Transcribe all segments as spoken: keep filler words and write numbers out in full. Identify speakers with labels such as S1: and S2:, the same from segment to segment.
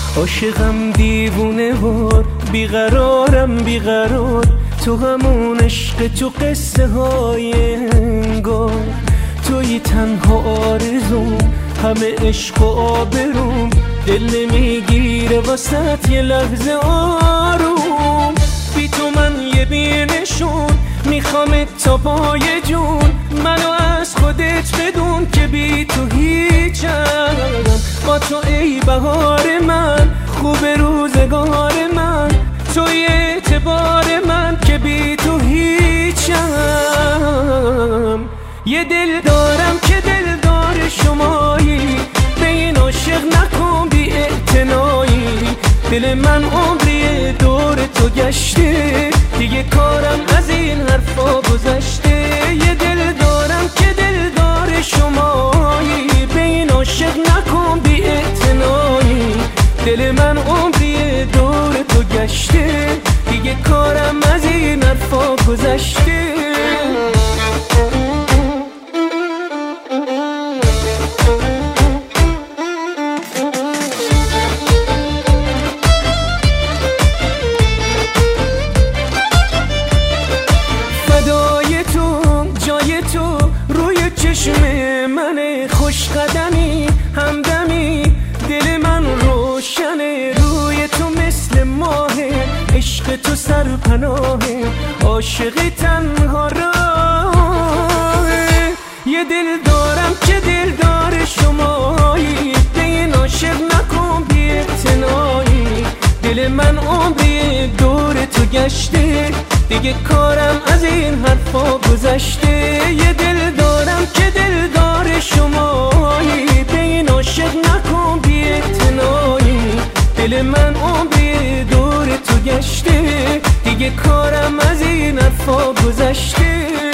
S1: عاشقم دیوونه وار، بیقرارم بیقرار، تو همون عشق، تو قصه های انگار، توی تنها آرزوم، همه عشق و آبروم، دل نمیگیره واسط یه لحظه آروم. بی تو من یه بینشون، میخوامت تا پای جون، منو از خودت بدون که بی تو هیچم. با تو ای بهار من، خوب روزگار من، توی اعتبار من که بی تو هیچم. یه دل دارم که دلدار شمایی، به این عاشق نکن بی اعتنایی. دل من عمری دور تو گشته، دیگه کارم از این حرفا گذشته. یه دل دارم که دلدار شمایی، به این عاشق نکن بی اعتنایی. دل من عمری دور تو گشته، دیگه کارم از این حرفا گذشته. چشم من خوش قدمی همدمی، دل من روشنه، روی تو مثل ماه، عشق تو سرپناهه، عاشقی تنها راهه. یه دل دارم که دلدار شمایی، به این عاشق نکن بی اعتنایی. دل من عمری دور تو گشته، دیگه کارم از این حرفا گذشته. یه دل دارم که دلدار شمایی، به این عاشق نکن بی اعتنایی. دل من عمری دور تو گشته، دیگه کارم از این حرفا گذشته.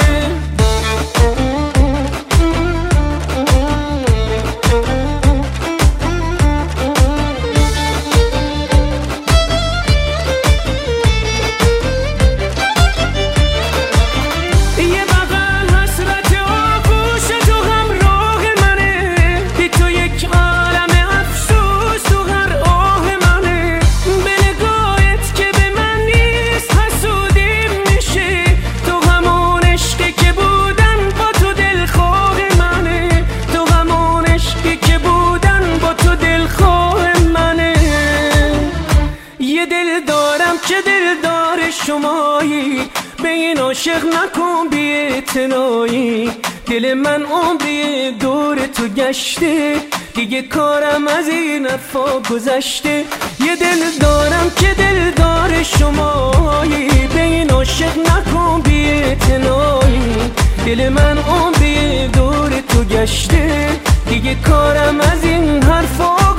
S1: که دلدار شمایی، به این عاشق نکن بی اعتنایی. دل من عمری دور تو گشته، دیگه کارم از این حرفا گذشته. یه دل دارم که دلدار شمایی، به این عاشق نکن بی اعتنایی. دل من عمری دور تو گشته، دیگه کارم از این حرفا